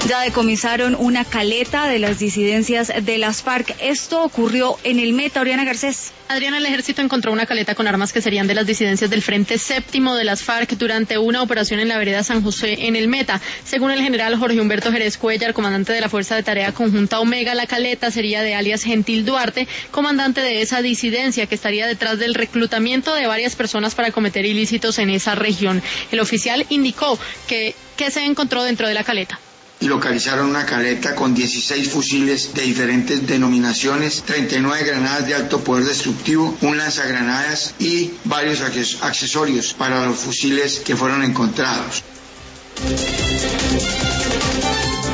Ya decomisaron una caleta de las disidencias de las FARC. Esto ocurrió en el Meta. Oriana Garcés. Adriana, el ejército encontró una caleta con armas que serían de las disidencias del Frente Séptimo de las FARC durante una operación en la vereda San José en el Meta. Según el general Jorge Humberto Jerez Cuellar, comandante de la Fuerza de Tarea Conjunta Omega, la caleta sería de alias Gentil Duarte, comandante de esa disidencia que estaría detrás del reclutamiento de varias personas para cometer ilícitos en esa región. El oficial indicó que se encontró dentro de la caleta. Localizaron una caleta con 16 fusiles de diferentes denominaciones, 39 granadas de alto poder destructivo, un lanzagranadas y varios accesorios para los fusiles que fueron encontrados.